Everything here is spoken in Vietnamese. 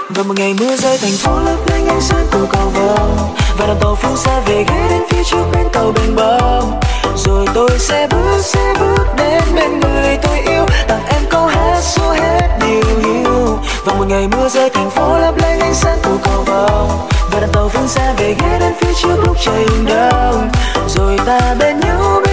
Và một ngày mưa rơi thành phố lấp lánh ánh sáng của cầu vồng, và đoàn tàu phương xa về ghé đến phía trước bến tàu bình bông. Rồi tôi sẽ bước đến bên người tôi yêu, tặng em câu hát xua hết điều hiu. Và một ngày mưa rơi thành phố lấp lánh ánh sáng của cầu vồng, và đoàn tàu phương xa về ghé đến phía trước lúc trời hừng đông. Rồi ta bên nhau